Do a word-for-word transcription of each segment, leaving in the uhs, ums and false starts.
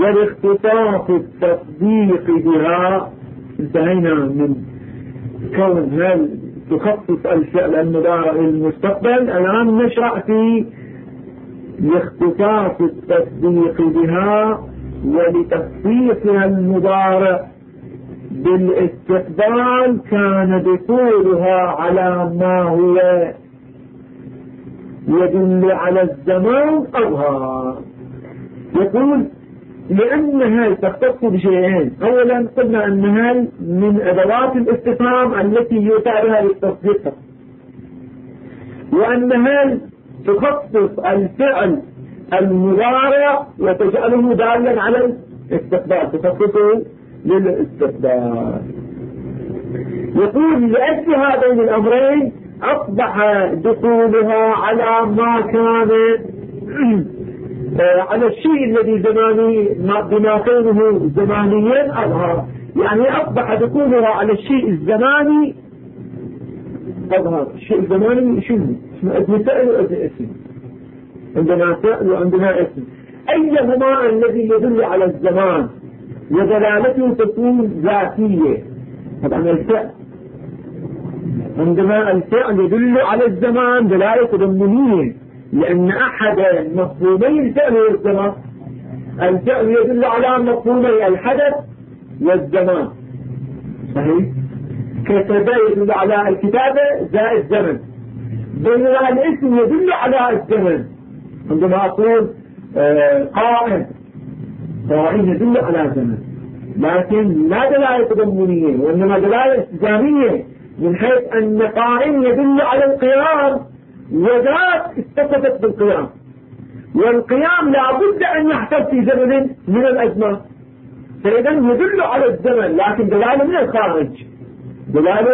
والاختصاص التصديق بها. انتهينا من كون هل تخصص الفعل المضارع للمستقبل. الآن نشرع في الاختصاص التصديق بها ولتخصيصها المضارع بالاستقبال كان دخولها على ما هو يدل على الزمان أظهر. يقول لأنها تختص بشيئين. أولا قلنا أنها من أدوات الاستفهام التي يؤتى بها للتصديق، وأنها تخصص الفعل المضارع وتجعله دالا على الاستقبال، تخصصه للاستقبال. يقول لأجل هذين الأمرين أصبح دخولها على ما كان على الشيء الذي زماني بما كونه زمانيا أظهر. يعني أصبح دخولها على الشيء الزماني أظهر. الشيء الزماني شنو؟ اسمه ابن فعل وابن اسم. عندنا فعل وعندنا اسم، أيهما الذي يدل على الزمان ودلالته تكون ذاتية. طبعا الفعل عندما الفعل يدل على الزمان دلالة تضمنية، لأن أحد مفهومي الفعل والزمان. الفعل يدل على مفهومي الحدث والزمان، صحيح؟ كتب يدل على الكتابة زائد الزمن، بينما الاسم يدل على الزمن. عندما أقول آه قائم، قائم يدل على الزمن، لكن لا دلالة تضمنية وإنما دلالة استفهامية، من حيث أن قائم يدل على القيام وذات اتصفت بالقيام، والقيام لا بد أن يحصل في زمن من الأزمان، فإذا يدل على الزمن لكن دلالة من الخارج، دلالة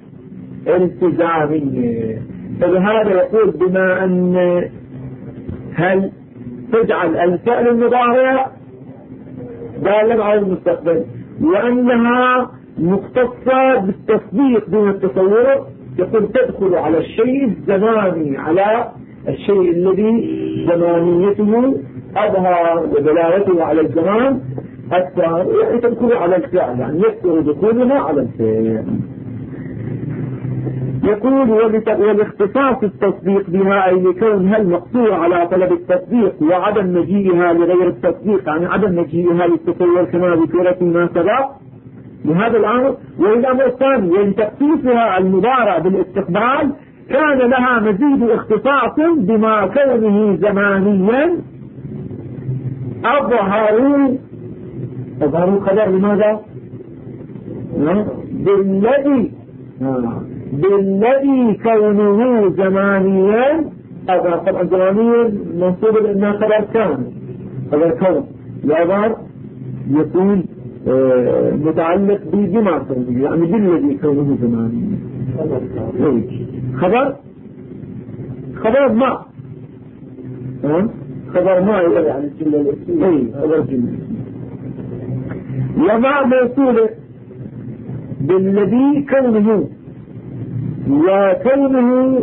التزامية. فلهذا يقول بما أن هل تجعل الفعل المضارع دالا على المستقبل وأنها مختصة بالتصديق دون التصور، يقول تدخل على الشيء الزماني على الشيء الذي زمانيته أظهر ودلالته على الزمان أكثر، يعني تدخل على الفعل، يعني يكثر دخولها على الفعل. يقول والاختصاص التصديق بها أي لكونها المقصورة على طلب التصديق وعدم مجيئها لغير التصديق، يعني عدم مجيئها للتصور كما ذكر فيما سبق بهذا الأمر. والأمر الثاني وإن تخصيصها المضارع بالاستقبال كان لها مزيد اختصاص بما كونه زمانيا أظهروا أظهروا خبر لماذا؟ بالذي بالذي كونه زمانيا أظهر. طبعا زمانيا منصوب لأنها خبر كان خبر كون يظهر يكون آه متعلق بما كونه، يعني بالذي كونه زمانيا خبر خبر ما خبر ما يعني الجملة الاسمية خبر جملة وما موصولة بالذي كونه وكونه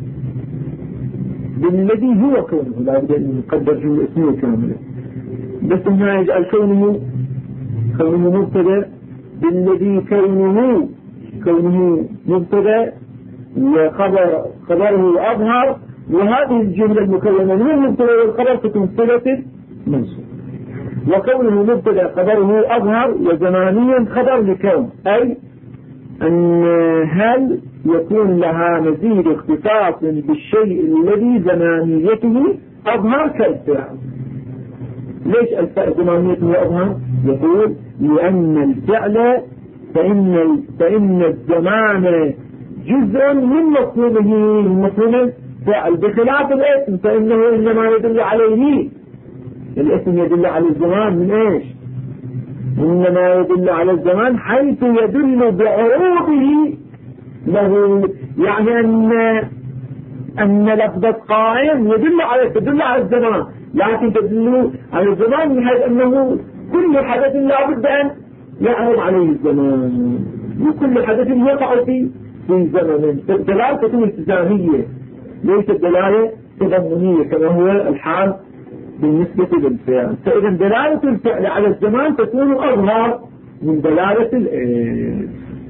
بالذي هو كونه، لا بد أن نقدر جملة اسمية كاملة، بس هنا يجعل كونه كونه مبتدا بالذي كونه كونه مبتدا وخبر خبره أظهر، وهذه الجملة المكونة من المبتدا والخبر تكون صلة منصوب. وكونه مبتدا خبره أظهر وزمانيا خبر لكون، أي أن هل يكون لها مزيد اختصاص بالشيء الذي زمانيته أظهر كالفعل. ليش الفعل زمانيته أظهر؟ يقول لأن الفعل فإن, فإن الزمان جزء من مفهومه من مفهوم الفعل، بخلاف الاسم فإنه إنما يدل عليه. الاسم يدل على الزمان من إيش؟ إنما يدل على الزمان حيث يدل بعروضه له، يعني أن أن لفظة قائم يدل على تدل على الزمان، لكن تدل على الزمان من حيث أنه كل حدث لا بد أن يعرض عليه الزمان، وكل حدث يقع في في زمن. الدلالة تكون التزامية ليست دلالة تضمنية كما هو الحال بالنسبة للفعل. فإذا دلالة الفعل على الزمان تكون أظهر من دلالة الاسم.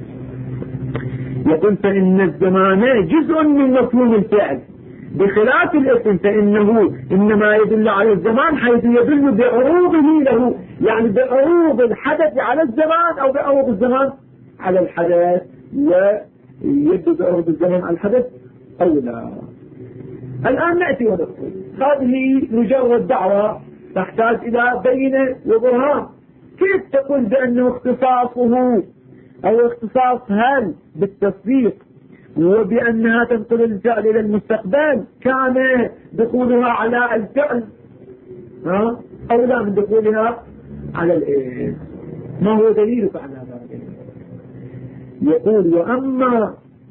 يقول فإن الزمان جزء من مفهوم الفعل بخلاف الاسم فإنه إنما يدل على الزمان حيث يدل بعروضه له، يعني بعروض الحدث على الزمان أو بعروض الزمان على الحدث، ويدل بعروض الزمان على الحدث أو لا. الآن نأتي ونقول هذه مجرد دعوة تحتاج إلى بينة وبرهان. كيف تقول بأنه اختصاصه أو اختصاص هل بالتصديق وبأنها تنقل الفعل إلى المستقبل كان دخولها على الفعل ها أو لا من دخولها على الاسم؟ ما هو دليلك على ذلك؟ يقول وأما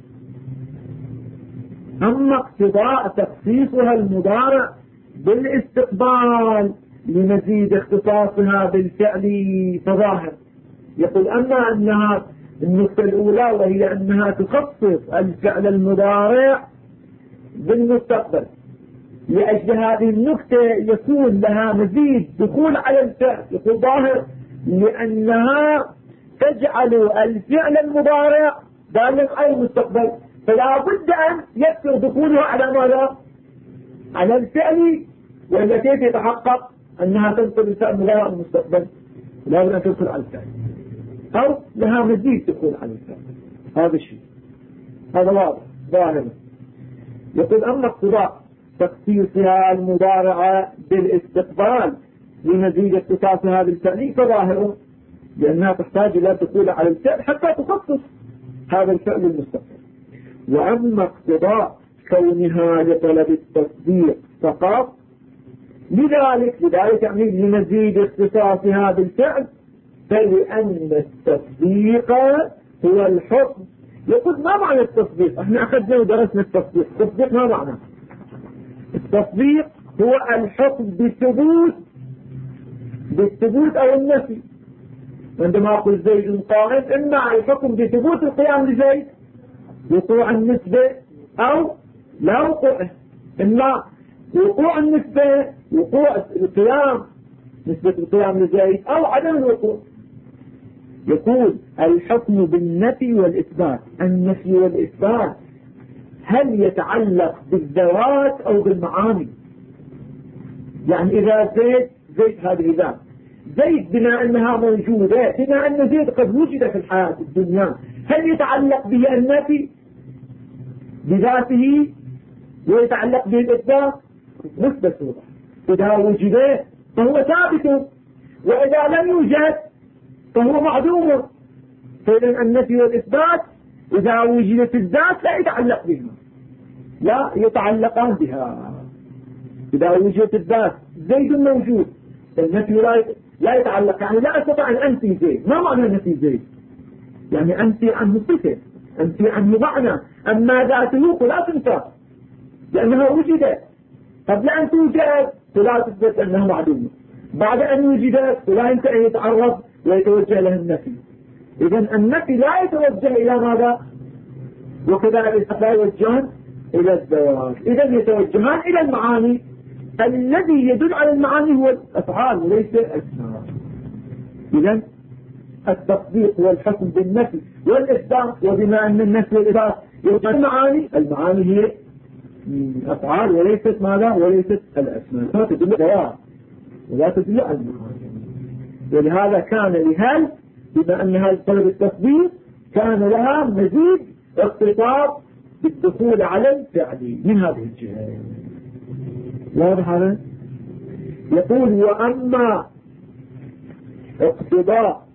أما اقتضاء تخصيصها المضارع بالاستقبال لمزيد اختصاصها بالفعل فظاهر. يقول أما أنها النقطة الأولى وهي أنها تخصص الفعل المضارع بالمستقبل، لأجل هذه النقطة يكون لها مزيد دخول على الفعل، يقول ظاهر لأنها تجعل الفعل المضارع دالا على المستقبل، فلا بد أن يكثر دخولها على ماذا؟ على الفعل. وإلا كيف يتحقق أنها تنقل الفعل المضارع المستقبل؟ لا بد أن تدخل على الفعل أو لها مزيد دخول على الفعل. هذا الشيء هذا واضح ظاهر. يقول أما اقتضاء تخصيصها المضارعة بالاستقبال لمزيد اختصاصها بالفعل فظاهر، لأنها تحتاج إلى دخول على الفعل حتى تخصص هذا الفعل المستقبل. وأما اقتضاء كونها لطلب التصديق فقط لذلك لذلك يعني لمزيد اختصاصها بالفعل فلأن التصديق هو الحكم. يقول ما معنى التصديق؟ احنا أخذنا ودرسنا التصديق. التصديق ما معنى؟ التصديق هو الحكم بالثبوت بالثبوت أو النفي. عندما أقول زيد قائم إما الحكم بثبوت القيام لزيد وقوع النسبة أو لا وقوعه، إما وقوع النسبة وقوع القيام نسبة القيام لزيد أو عدم الوقوع. يقول الحكم بالنفي والإثبات. النفي والإثبات هل يتعلق بالذوات أو بالمعاني؟ يعني إذا زيد زيد هذه ذات زيد بما أنها موجودة، بما أن زيد قد وجد في الحياة الدنيا، هل يتعلق به النفي بذاته ويتعلق به الإثبات؟ نسبة واضح. إذا وجد فهو ثابت، وإذا لم يوجد فهو معدوم. فإذا النفي والإثبات إذا وجدت الذات لا يتعلق بها، لا يتعلقان بها. إذا وجدت الذات زيد موجود النفي لا لا يتعلق، يعني لا أستطيع أن أنفي زيد. ما معنى نفي زيد؟ يعني أنفي عنه صفة، أنفي عنه معنى، أما ذاته فلا تنفى لأنها وجدت. قبل أن توجد فلا تثبت أنها معدومة، بعد أن وجدت فلا يمكن أن يتعرض ويتوجه له النفي. إذن النفي لا يتوجه إلى ماذا؟ وكذلك لا يتوجهان إلى الذوات. إذن يتوجهان إلى المعاني. الذي يدل على المعاني هو الأفعال وليس الأسماء. إذن التصديق والحكم بالنفي والإثبات، وبما أن النفي والإثبات يوجد المعاني، المعاني هي أفعال وليست ماذا؟ وليست الأسماء. لا تدل الذوات ولا تدل على المعاني. ولهذا كان لهل بما أنها طلب التصديق كان لها مزيد اختصاص بالدخول على الفعل من هذه الجهة. واضح هذا؟ يقول وأما اقتضاء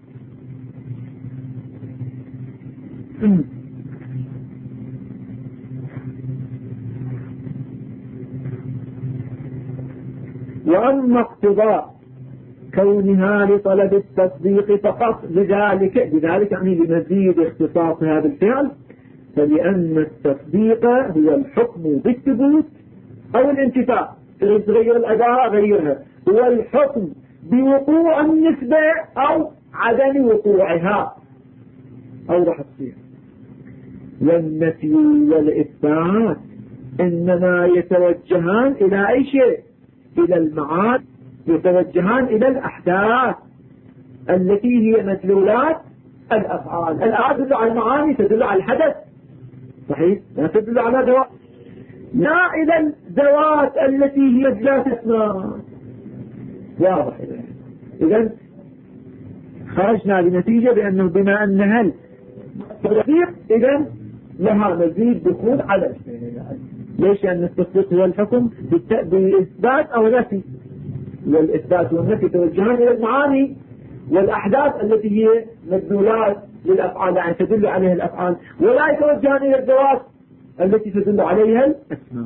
وأما اقتضاء كونها لطلب التصديق فقط لذلك لذلك يعني لمزيد اختصاصها بالفعل، فلأن التصديق هو الحكم بالثبوت أو الانتفاء. تغير الأداة غيرها، هو الحكم بوقوع النسبة أو عدم وقوعها. أوضح تصير. والنفي والإثبات إنما يتوجهان إلى أي شيء؟ إلى المعاد يتوجهان إلى الأحداث التي هي مدلولات الأفعال. الآن تدل على المعاني، تدل على الحدث، صحيح، لا تدل على ذوات، لا إلى الذوات التي هي مدلولات أسماء. واضح. إذن خرجنا بنتيجة بأنه بما أن هل تصديق إذن لها مزيد دخول على الفعل. ليش؟ لأن التصديق هو الحكم بإثبات أو نفي، والإثبات والنفي توجهان إلى المعاني والأحداث التي هي مدلولات للأفعال، يعني تدل عليها الأفعال، ولا يتوجهان إلى الذوات التي تدل عليها الأسماء.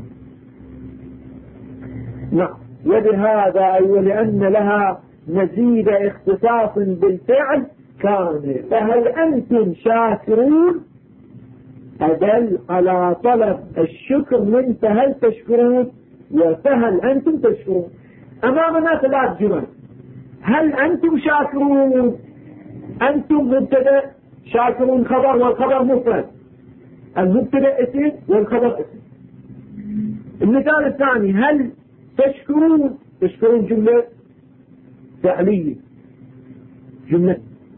نعم. ولهذا أي ولأن لها مزيد اختصاص بالفعل كان فهل أنتم شاكرون أدل على طلب الشكر من فهل تشكرون وفهل أنتم تشكرون. أمامنا ثلاث جمل. هل أنتم شاكرون؟ أنتم مبتدأ، شاكرون خبر، والخبر مفرد، المبتدأ اسم والخبر اسم. المثال الثاني هل تشكرون؟ تشكرون جملة فعلية، جملة.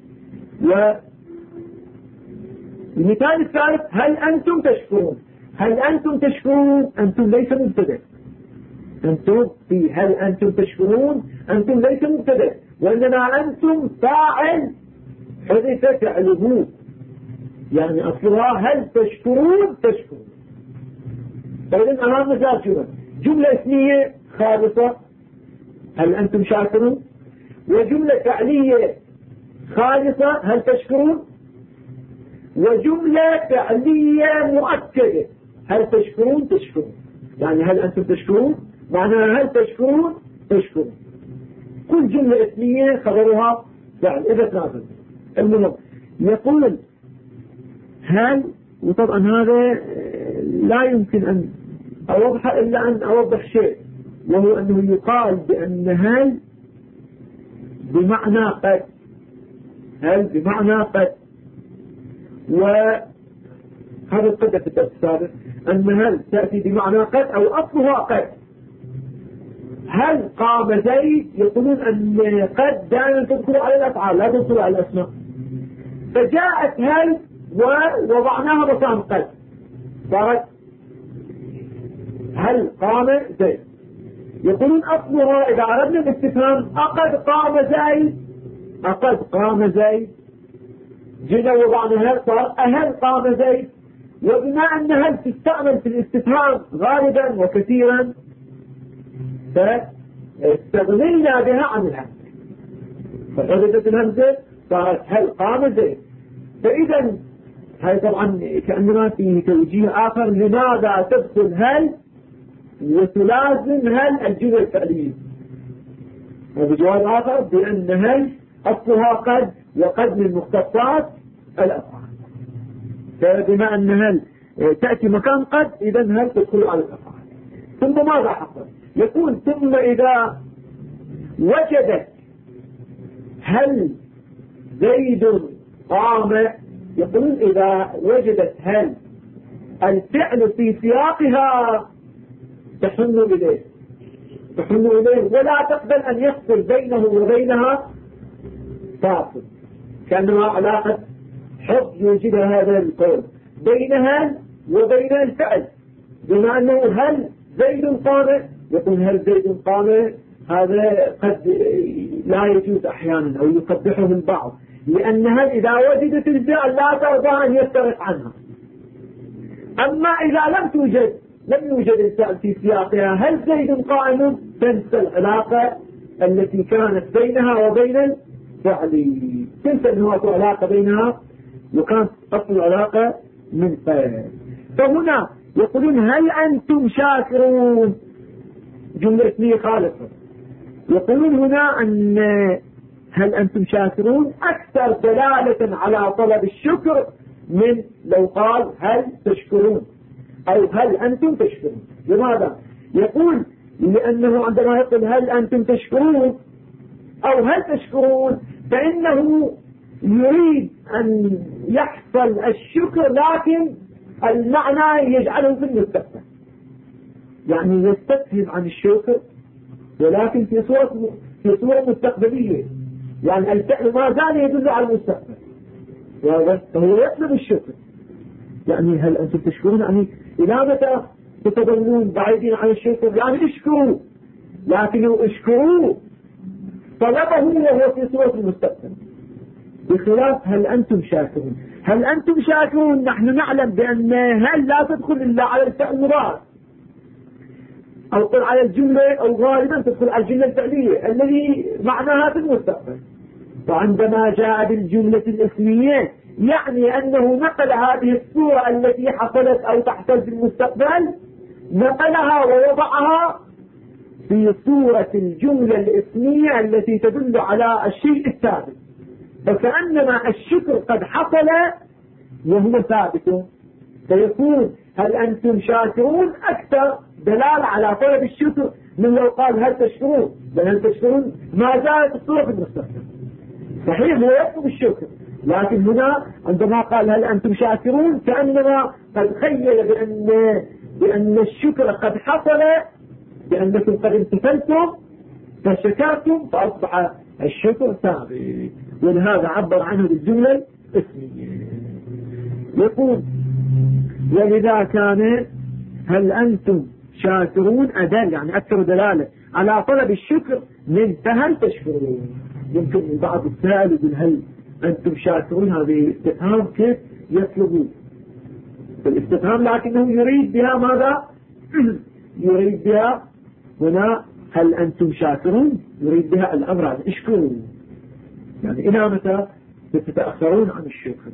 والمثال الثالث هل أنتم تشكرون؟ هل أنتم تشكرون؟ أنتم ليس مبتدأ، أنتم في هل أنتم تشكرون أنتم ليس مبتدأ، وإنما أنتم فاعل حدث فعله، يعني أصلها هل تشكرون تشكرون. فإذن أمام مثال جملة جملة اسمية خالصة هل أنتم شاكرون، وجملة فعلية خالصة هل تشكرون، وجملة فعلية مؤكدة هل تشكرون تشكرون. يعني هل أنتم تشكرون معناها هل تشكرون تشكرون. كل جملة اسمية خبرها فعل إذا تناسب. المهم يقول هل، وطبعا هذا لا يمكن أن أوضح إلا أن أوضح شيء، وهو أنه يقال بأن هل بمعنى قد، هل بمعنى قد، وهذا القدر في الدرس السابق أن هل تأتي بمعنى قد أو أصلها قد. هل قام زيد يقولون أن قد دائما تدخل على الأفعال لا تدخل على الأسماء، فجاءت هل ووضعناها مكان قد، صارت هل قام زيد. يقولون أصلها إذا أردنا الاستفهام أقد قام زيد، أقد قام زيد، جينا وضعنا هل صار أهل قام زيد. وبما أن هل تستعمل في الاستفهام غالبا وكثيرا فاستغنينا بها عن الهمزة، فحدثت الهمزة صارت هل قام زيد. فإذا هاي طبعا كأنما فيه توجيه آخر لماذا تدخل هل وتلازم هل الجملة الفعلية، وبجواب آخر بأن هل أصلها قد، وقد من مختصات الأفعال، فبما أن هل تأتي مكان قد إذا هل تدخل على الأفعال. ثم ماذا حصل؟ يقول ثم إذا وجدت هل زيد قام، يقول إذا وجدت هل الفعل في سياقها تحن إليه، تحن إليه ولا تقبل أن يفصل بينه وبينها فاصل، كأنما علاقة حب يوجد هذا القول بينها وبين الفعل. بما أنه هل زيد قام، يقول هل زيد قام، هذا قد لا يجوز أحيانا أو يقبحه البعض، لأن هل إذا وجدت الفعل لا ترضى أن يفترق عنها. أما إذا لم توجد لم يوجد الفعل في سياقها هل زيد قائم، تنسى العلاقة التي كانت بينها وبين الفعل، تنسى أنه أكو علاقة بينها وكانت أصل العلاقة من فعل. فهنا يقولون هل أنتم شاكرون، جملة اسمية خالصة. يقولون هنا أن هل أنتم شاكرون أكثر دلالة على طلب الشكر من لو قال هل تشكرون أو هل أنتم تشكرون. لماذا؟ يقول لأنه عندما يقول هل أنتم تشكرون أو هل تشكرون فإنه يريد أن يحصل الشكر، لكن المعنى يجعله في المستقبل، يعني يستفهم عن الشكر ولكن في صورة في صورة مستقبلية، يعني الفعل ما زال يدل على المستقبل، فهو يطلب الشكر. يعني هل أنتم تشكرون؟ يعني إلى متى تتظلون بعيدين عن الشكر؟ يعني اشكروا، لكن اشكروا طلبه وهو في صورة المستقبل، بخلاف هل أنتم شاكرون. هل أنتم شاكرون نحن نعلم بأن هل لا تدخل إلا على الفعل المضارع، أو قل على الجملة، أو غالبا تدخل على الجملة الفعلية الذي معناها في المستقبل. فعندما جاء بالجملة الاسمية يعني أنه نقل هذه الصورة التي حصلت أو تحصل في المستقبل، نقلها ووضعها في صورة الجملة الاسمية التي تدل على الشيء الثابت، فكأنما الشكر قد حصل وهو ثابت، فيكون هل أنتم شاكرون أكثر دلالة على طلب الشكر من لو قال هل تشكرون، بل هل تشكرون ما زالت الصورة في المستقبل. صحيح هو يطلب الشكر، لكن هنا عندما قال هل أنتم شاكرون كأنما قد خيل بأن, بأن الشكر قد حصل، بأنكم قد امتثلتم فشكرتم فأصبح الشكر ثابت، ولهذا عبر عنه بالجملة الاسمية. يقول ولذا كان هل أنتم شاكرون أدل، يعني أكثر دلالة على طلب الشكر من فهل تشكرون. يمكن بعض السائل يقول هل أنتم شاكرون، هذه استفهام كيف يطلبون الاستفهام، لكنه يريد بها ماذا؟ يريد بها هنا هل أنتم شاكرون، يريد بها الأمر عن اشكروا، يعني إلى متى تتأخرون عن الشكر.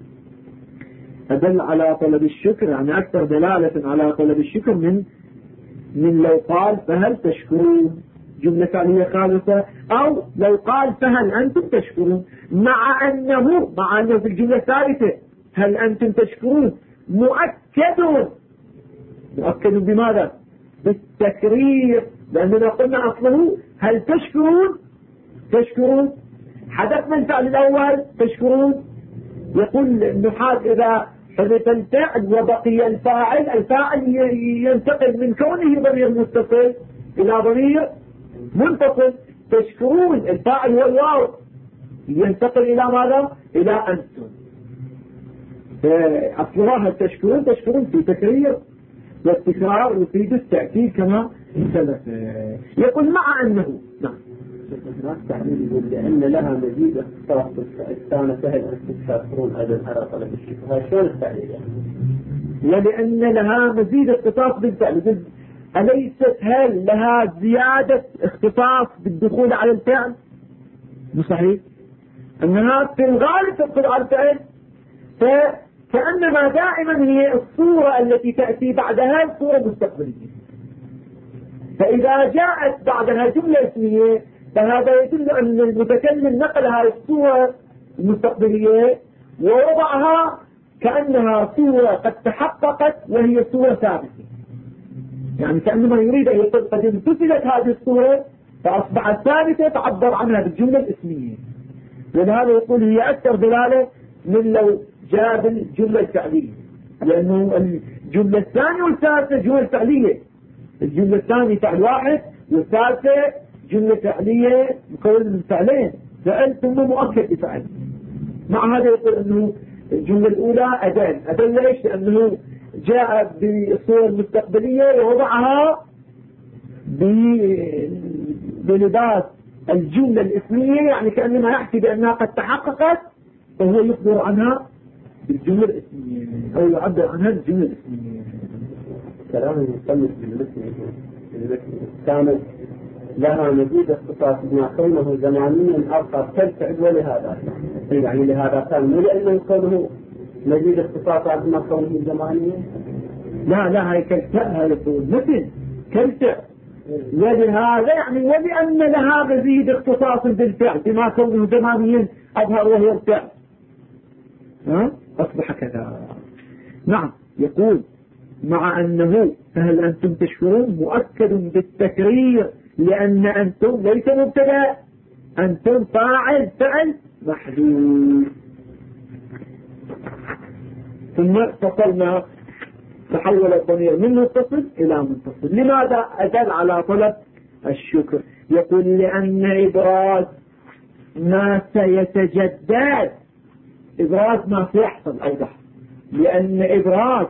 أدل على طلب الشكر، يعني أكثر دلالة على طلب الشكر من من لو قال فهل تشكرون جملة فعلية خالصة، أو لو قال فهل أنتم تشكرون، مع أنه مع أنه في الجملة الثالثة هل أنتم تشكرون مؤكد مؤكد بماذا؟ بالتكرير، لأننا قلنا أصله هل تشكرون تشكرون حدثنا الفعل الأول تشكرون. يقول النحاة إذا حدث الفعل وبقي الفاعل، الفاعل ينتقل من كونه ضمير متصل إلى ضمير منفصل. تشكرون الفاعل هو الواو، ينتقل إلى ماذا؟ إلى أنتم. أصلها تشكرون تشكرون في تكرير، والتكرار يفيد التأكيد كما سلف. يقول مع أنه نعم هناك تعليل يقول لأن لها مزيد اختصاص كان سهل أن تشكرون أيضا على طلب الشكر. هذا شلون التعليل يعني؟ ولأن لها مزيد اختصاص بالفعل، أليست هل لها زيادة اختصاص بالدخول على الفعل؟ مو صحيح؟ أنها في الغالب تدخل على الفعل، فكأنما دائما هي الصورة التي تأتي بعدها الصورة المستقبلية، فإذا جاءت بعدها جملة اسمية فهذا يدل أن المتكلم نقل هذه الصورة المستقبلية ووضعها كأنها صورة قد تحققت وهي صورة ثابتة، يعني كأنما يريد أن يقول قد امتثلت هذه الصورة فأصبحت ثابتة تعبر عنها بالجملة الاسمية. ولهذا يقول هي أكثر دلالة من لو جاء بالجملة الفعلية، لأنه الجملة الثانية والثالثة جملة فعلية، الجملة الثانية فعل واحد والثالثة جملة فعلية مكونة من فعلين، فعل ثم مؤكد بفعل. مع هذا يقول أنه الجملة الأولى أدل أدل ليش؟ لأنه جاء بالصورة المستقبلية ووضعها بلباس الجملة الاسمية، يعني كأنما يحكي بأنها قد تحققت، فهو يخبر عنها بالجملة الاسمية أو يعبر عنها بالجملة الاسمية. كلام المصنف بالمثل كانت لها مزيد اختصاص بما كونه زمانيا أرقى كالفعل، ولهذا يعني لهذا كان مو لأنه كونه مزيد اختصاص بما كونه زمانيا، لا لا هي كالفعل، هذا يقول مثل كالفعل، ولهذا يعني ولأن لها مزيد اختصاص بالفعل بما كونه زمانيا أظهر وهو الفعل، ها أصبح كذا. نعم يقول مع أنه فهل أنتم تشكرون مؤكد بالتكرير، لأن أنتم ليس مبتدا، أنتم فاعل فعل محذوف. ثم فصلنا تحول الضمير من متصل إلى منفصل. لماذا؟ أدل على طلب الشكر. يقول لأن إبراز ما سيتجدد، إبراز ما سيحصل أوضح، لأن إبراز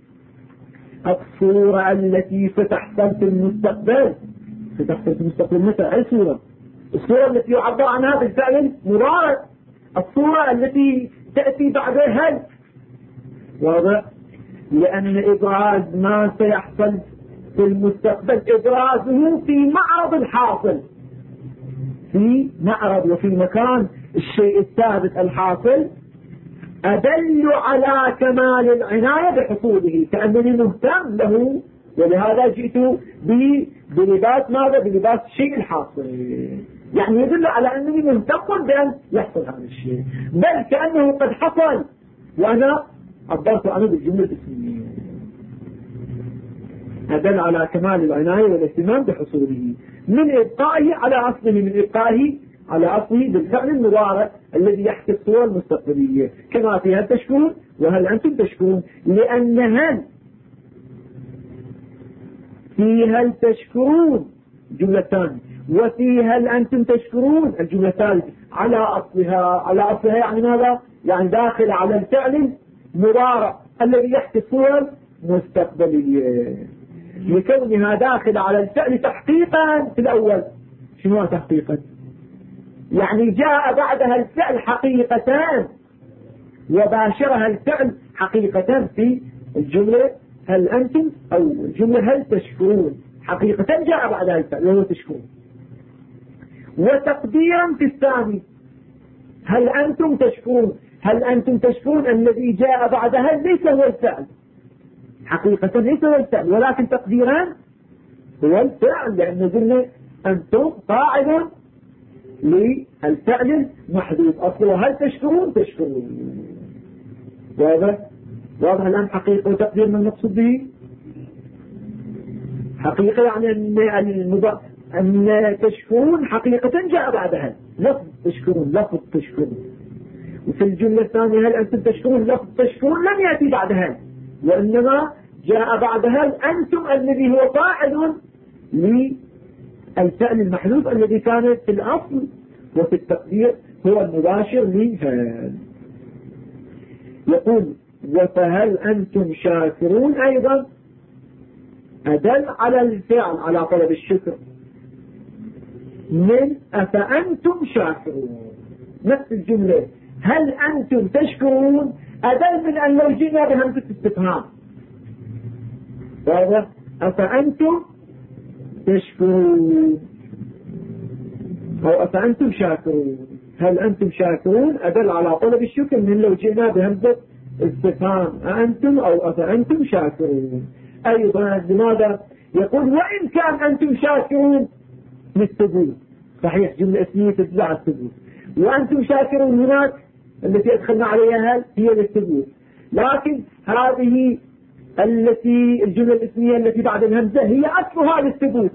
الصورة التي ستحصل في المستقبل، ستحصل في المستقبل متى؟ أي صورة؟ الصورة التي يعبر عنها بالفعل المضارع، الصورة التي تأتي بعد هل. واضح؟ لأن إبراز ما سيحصل في المستقبل إبرازه في معرض الحاصل، في معرض وفي مكان الشيء الثابت الحاصل، أدل على كمال العناية بحصوله، كأنني مهتم له، ولهذا جئت بلباس ماذا؟ بلباس الشيء الحاصل، يعني يدل على أنني مهتم بأن يحصل هذا الشيء، بل كأنه قد حصل وأنا عبرت عنه بالجملة الاسمية. أدل على كمال العناية والاهتمام بحصوله من إبقائه على أصله، من إبقائه على أصله بالفعل المضارع الذي يحكي الصورة المستقبلية، كما في هل تشكرون وهل أنتم تشكرون، لأن هل في هل تشكرون الجملة الثانية، وفي هل أنتم تشكرون الجملة الثالثة على أصلها. على أصلها يعني ماذا؟ يعني داخل على الفعل المضارع الذي يحكي الصورة المستقبلية، لكونها داخل على الفعل تحقيقا في الأول. شنو تحقيقا؟ يعني جاء بعدها الفعل حقيقتان وباشرها الفعل حقيقة في الجملة هل أنتم، أو الجملة هل تشكرون، حقيقة جاء بعدها الفعل وهو تشكرون. وتقديرا في الثاني هل أنتم تشكرون، هل أنتم تشكرون الذي جاء بعدها ليس هو الفعل حقيقة، ليس هو الفعل، ولكن تقديرا هو الفعل، لأن قلنا أنتم فاعل للفعل محدود أصله هل تشكرون تشكرون. واضح؟ واضح الآن حقيقة وتقدير ما المقصود به؟ حقيقة يعني أن المضاف أن تشكرون حقيقة جاء بعدها لفظ تشكرون، لفظ تشكرون. وفي الجملة الثانية هل أنتم تشكرون، لفظ تشكرون لم يأتي بعدها، وإنما جاء بعدها أنتم الذي هو فاعل للفعل المحذوف الذي كان في الأصل وفي التقدير هو المباشر لهذا. يقول وفهل أنتم شاكرون أيضا أدل على الفعل على طلب الشكر من أفأنتم شاكرون. نفس الجملة هل أنتم تشكرون أدل من أن لو جئنا بهمزة استفهام. واضح؟ أفأنتم تشكرون أو أفأنتم شاكرون، هل أنتم شاكرون أدل على طلب الشكر من لو جئنا بهمزة استفهام أأنتم أو أفأنتم شاكرون. أيضا لماذا يقول وإن كان أنتم شاكرون للثبوت، صحيح جملة اسمية تدل على الثبوت، وأنتم شاكرون هناك التي أدخلنا عليها هي للثبوت، لكن هذه التي الجملة الاسمية التي بعد الهمزة هي أصلها للثبوت.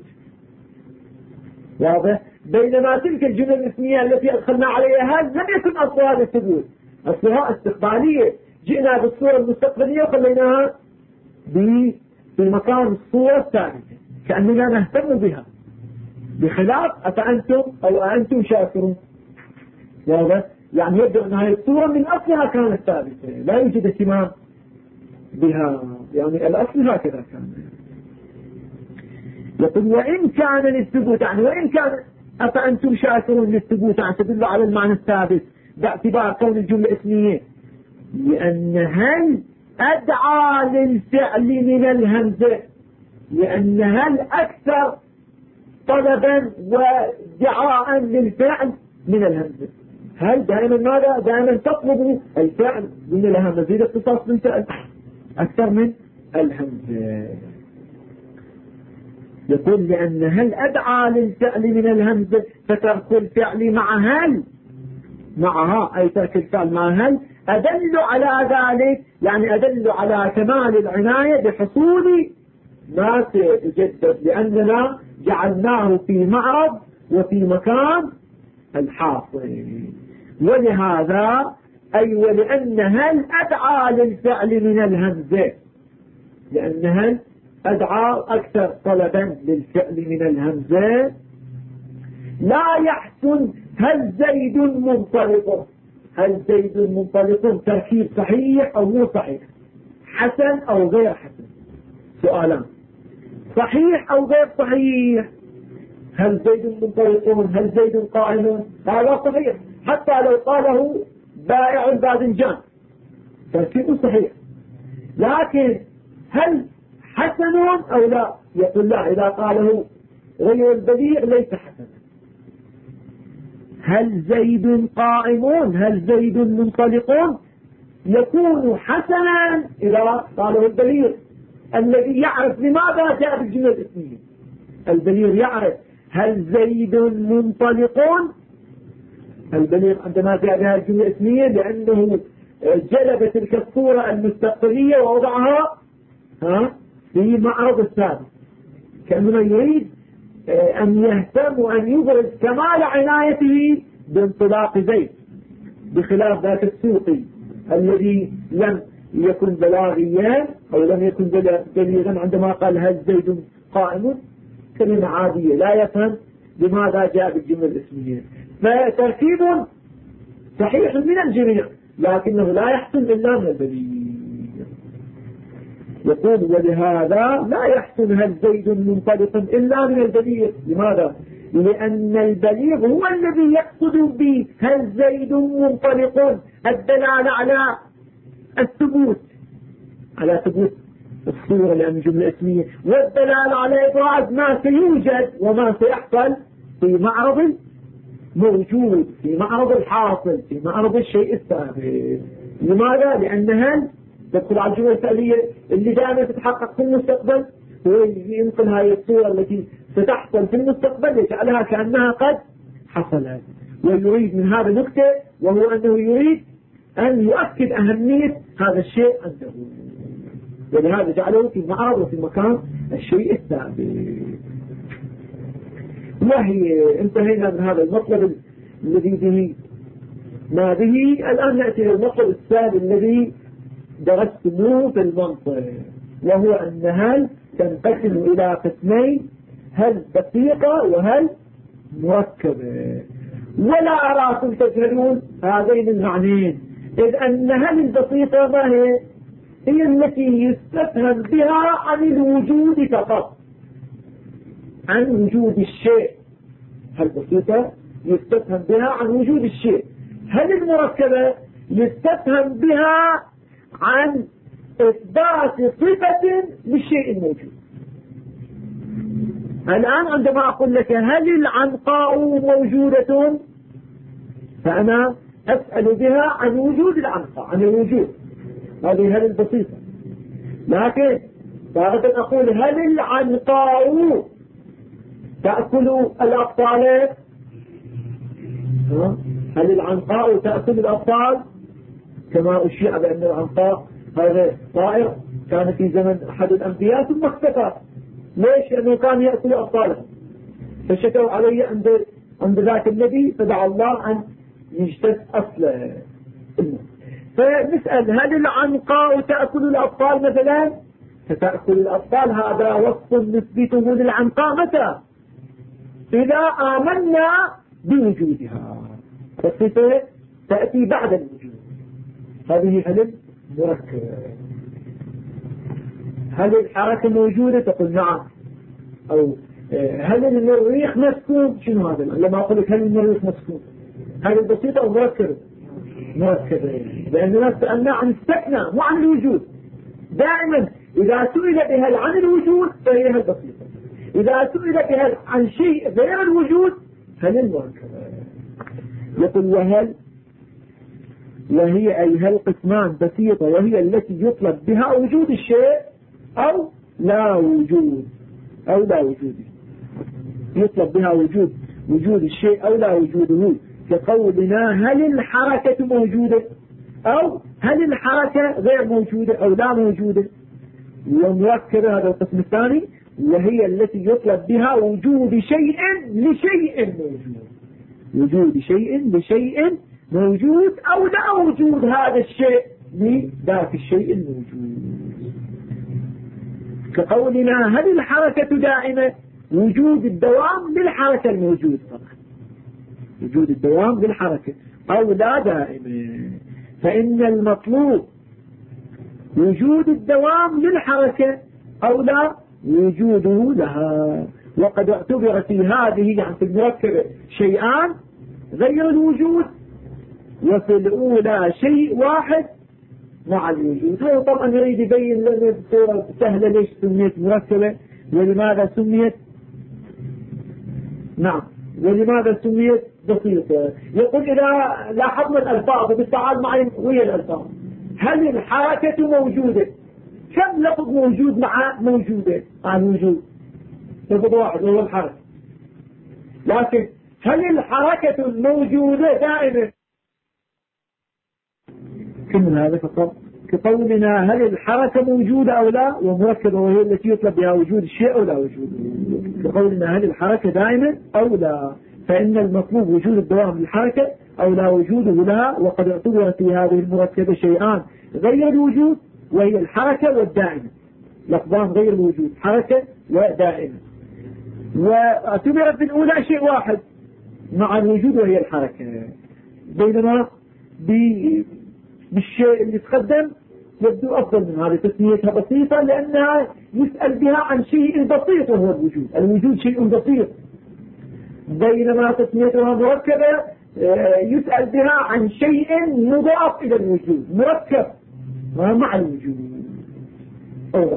واضح؟ بينما تلك الجملة الاسمية التي أدخلنا عليها لم يكن أصلها للثبوت، أصلها استقبالية، جئنا بالصورة المستقبلية وخليناها في مكان الصورة الثابتة كأننا نهتم بها، بخلاف أفأنتم أو أنتم شاكرون. واضح؟ يعني يبدو أن هذه الصورة من أصلها كانت ثابتة، لا يوجد اهتمام بها، يعني الأصل هكذا كان. يقول وإن كان للثبوت، يعني وإن كان أفأنتم شاكرون للثبوت، يعني تدل على المعنى الثابت باعتبار كون الجملة اسمية، لأن هل أدعى للفعل من الهمزة، لأن هل أكثر طلبا ودعاء للفعل من الهمزة. هل دائما ماذا؟ دائما تطلب الفعل من الهمزة، زيد اختصاص بالفعل أكثر من الهمزة. يقول لأن هل أدعى للفعل من الهمزة، فترك الفعل مع هل معها أي ترك الفعل مع هل أدل على ذلك، يعني أدل على كمال العناية بحصول ما سيتجدد، لأننا جعلناه في معرض وفي مكان الحاصل. ولهذا أي ولأن هل أدعى للفعل من الهمزة، لأن هل أدعى أكثر طلبا للفعل من الهمزة. لا يحسن هل زيد منطلق، هل زيد منطلق تركيب صحيح أو مو صحيح، حسن أو غير حسن، سؤالان، صحيح أو غير صحيح. هل زيد منطلق، هل زيد قائم، هذا صحيح حتى لو قاله بائع باذنجان تركيب صحيح. لكن هل حسن أو لا؟ يقول لا، إذا قاله غير البليغ ليس حسنا. هل زيد قائم، هل زيد منطلق، يكون حسنا إذا قاله البليغ الذي يعرف لماذا جاء بالجملة الاسمية. البليغ يعرف هل زيد منطلق، البليغ عندما جاء بها الجملة الاسمية لأنه جلب تلك الصورة المستقبلية ووضعها ها في معرض السابق، كأنه يريد أن يهتم وأن يبرز كمال عنايته بانطلاق زيد، بخلاف ذاك السوقي الذي لم يكن بلاغيا أو لم يكن بليغا عندما قال هل زيد قائم، كلمة عادية لا يفهم لماذا جاء بالجملة الاسمية. فتركيب صحيح من الجميع لكنه لا يحسن إلا من البليغ. يقول ولهذا لا يحسن هل زيد منطلق إلا من البليغ. لماذا؟ لأن البليغ هو الذي يقصد به هل زيد منطلق الدلالة على الثبوت، على ثبوت الصورة لأن جملة اسمية، والدلالة على إبراز ما سيوجد وما سيحصل في معرض موجود، في معرض الحاصل، في معرض الشيء السابق. لماذا؟ لأن هل تدخل على الجملة الفعلية اللي دائما تتحقق في المستقبل، هو ينقل هذه الصورة التي ستحصل في المستقبل يجعلها كأنها قد حصلت. ويريد من هذا نكتة، وهو أنه يريد أن يؤكد أهمية هذا الشيء عنده، ولهذا جعله في معرض وفي مكان الشيء السابق. وهي انتهينا من هذا المطلب الذي به ما به. الآن نأتي للمطلب الثاني الذي درستموه في المنطق، وهو أن هل تنقسم إلى قسمين، هل بسيطة وهل مركبة. ولا أراكم تجهلون هذين المعنيين، إذ أن هل البسيطة ما هي؟ هي التي يستفهم بها عن الوجود فقط، عن وجود الشيء. هل بسيطة يستفهم بها عن وجود الشيء. هل المركبة يستفهم بها عن إثبات صفة للشيء الموجود. الآن عندما أقول لك هل العنقاء موجودة، فأنا أسأل بها عن وجود العنقاء، عن الوجود، هذه هل البسيطة. لكن بعد أقول هل العنقاء تأكل الأبطال، هل العنقاء تأكل الأبطال، كما أشيع بأن العنقاء هذا طائر كان في زمن أحد الأنبياء ثم اختفى. ليش؟ لأنه كان يأكل أبطاله، فشكوا علي عند عند ذاك النبي فدعا الله أن يجتث أصله. فنسأل هل العنقاء تأكل الأبطال مثلا؟ فتأكل الأبطال هذا وصف نثبته للعنقاء متى؟ إذا آمنا بوجودها، فالصفة تأتي بعد الوجود. هذه هل مركبة. هل الحركة موجودة؟ تقول نعم. أو هل المريخ مسكون؟ شنو هذا؟ لما أقول لك هل المريخ مسكون، هل البسيطة أو مركبة؟ مركبة، لأننا سألنا عن السكنة مو عن الوجود. دائما إذا سئل بهل عن الوجود فهي هل بسيطة، إذا سئل بهل عن شيء غير الوجود هل المركبة. يقول وهل، وهي أي هل قسمان بسيطة، وهي التي يطلب بها وجود الشيء أو لا وجود، أو لا وجود، يطلب بها وجود وجود الشيء أو لا وجوده. كقولنا هل الحركة موجودة، أو هل الحركة غير موجودة أو لا موجودة. ومركبة هذا القسم الثاني، وهي التي يطلب بها وجود شيء لشيء موجود، وجود شيء لشيء موجود أو لا وجود هذا الشيء لذاك الشيء الموجود. كقولنا هل الحركة دائمة؟ وجود الدوام للحركة الموجود طبعا، وجود الدوام للحركة أو لا دائمة. فإن المطلوب وجود الدوام للحركة أو لا وجوده لها. وقد اعتبر في هذه يعني في المركبة شيئان غير الوجود، وفي الأولى شيء واحد مع الوجود. هو طبعا يريد يبين لنا بصورة سهلة ليش سميت مركبة ولماذا سميت نعم ولماذا سميت بسيطة. يقول إذا لاحظنا الألفاظ بالتعال معي ويا الألفاظ، هل الحركة موجودة؟ كم لفظ موجود مع موجودة مع الوجود؟ لفظ واحد وهو الحركة. لكن هل الحركة الموجودة دائمة؟ كم هذا فقط كقولنا هل الحركة موجودة أو لا، ومركبة وهي التي يطلب بها وجود الشيء أو لا وجوده. كقولنا هل الحركة دائمة أو لا، فإن المطلوب وجود الدوام للحركة أو لا وجوده لها. وقد اعتبر في هذه المركبة شيئان غير الوجود، وهي الحركة والدائمة، لفظان غير الوجود حركة ودائمة. واعتبرت في الأولى شيء واحد مع الوجود وهي الحركة، بينما بالشيء اللي تقدم يبدو أفضل من هذه تسميتها بسيطة، لأنها يسأل بها عن شيء بسيط وهو الوجود. الوجود شيء بسيط، بينما تسميتها مركبة يسأل بها عن شيء مضاف إلى الوجود، مركب مع الوجود. أوضح.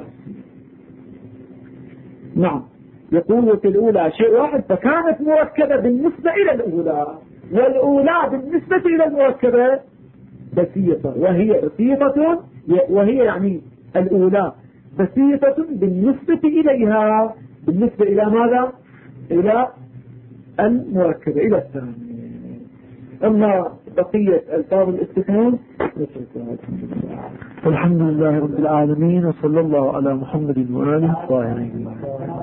نعم. يقول في الأولى شيء واحد، فكانت مركبة بالنسبة إلى الأولى، والأولى بالنسبة إلى المركبة بسيطة، وهي بسيطة وهي يعني الأولى بسيطة بالنسبة إليها، بالنسبة إلى ماذا؟ إلى المركبة، إلى الثانية. أما بقية ألفاظ الاستثناء الحمد لله رب العالمين، وصلى الله على محمد وآله الطاهرين.